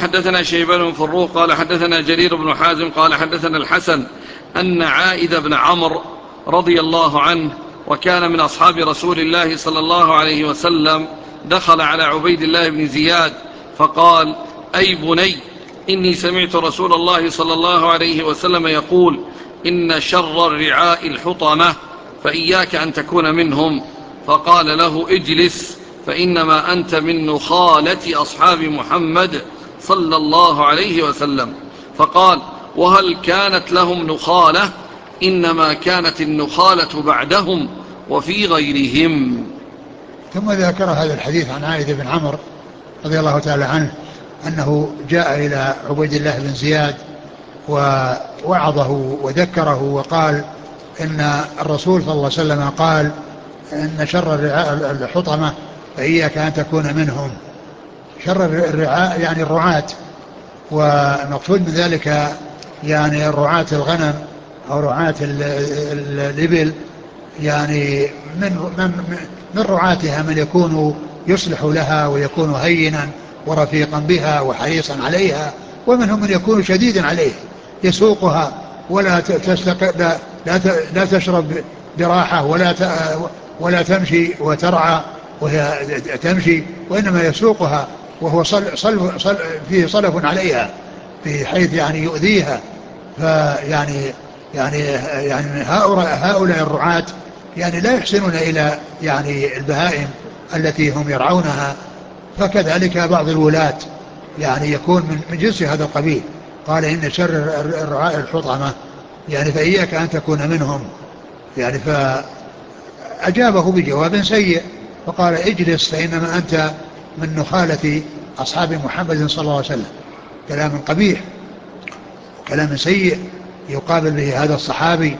حدثنا شيبان بن فروخ قال حدثنا جرير بن حازم قال حدثنا الحسن أن عائذ بن عمرو رضي الله عنه وكان من أصحاب رسول الله صلى الله عليه وسلم دخل على عبيد الله بن زياد فقال: أي بني، إني سمعت رسول الله صلى الله عليه وسلم يقول: إن شر الرعاء الحطمة، فإياك أن تكون منهم. فقال له: اجلس، فإنما أنت من نخالة أصحاب محمد صلى الله عليه وسلم. فقال: وهل كانت لهم نخالة؟ إنما كانت النخالة بعدهم وفي غيرهم. ثم ذكر هذا الحديث عن عائذ بن عمرو رضي الله تعالى عنه أنه جاء إلى عبيد الله بن زياد ووعظه وذكره وقال إن الرسول صلى الله عليه وسلم قال: إن شر الرعاء الحطمة، فإياك أن تكون منهم. شر الرعاء يعني الرعاة، والمقصود من ذلك يعني رعاة الغنم أو رعاة الإبل، يعني من رعاتها من يكون يصلح لها ويكون هينا ورفيقا بها وحريصا عليها، ومنهم من يكون شديدا عليه يسوقها لا تشرب براحة ولا تمشي وترعى وهي تمشي، وإنما يسوقها وهو فيه صلف عليها بحيث يعني يؤذيها. يعني هؤلاء الرعاة يعني لا يحسنون إلى يعني البهائم التي هم يرعونها، فكذلك بعض الولاة يعني يكون من جنس هذا القبيل. قال: إن شر الرعاء الحطمة، يعني فإياك أن تكون منهم. يعني فأجابه بجواب سيء فقال: اجلس، فإنما أنت من نخالة أصحاب محمد صلى الله عليه وسلم. كلام قبيح وكلام سيء يقابل به هذا الصحابي.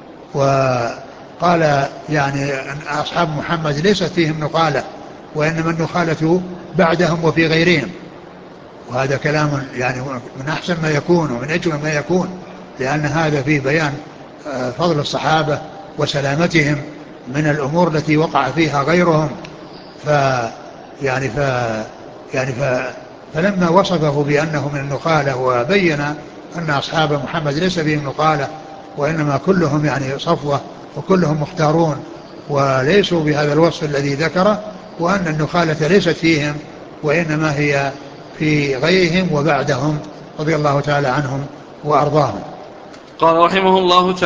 وقال يعني أن أصحاب محمد ليست فيهم نخالة، وإنما النخالة بعدهم وفي غيرهم. وهذا كلام يعني من أحسن ما يكون ومن أجمل ما يكون، لأن هذا فيه بيان فضل الصحابة وسلامتهم من الأمور التي وقع فيها غيرهم. ف يعني ف يعني ف فلما وصفه بأنه من النخالة وبين أن أصحاب محمد ليس بهم نخالة، وإنما كلهم يعني صفوة وكلهم مختارون وليسوا بهذا الوصف الذي ذكره، وأن النخالة ليست فيهم وإنما هي في غيرهم وبعدهم رضي الله تعالى عنهم وأرضاهم. قال رحمه الله تعالى: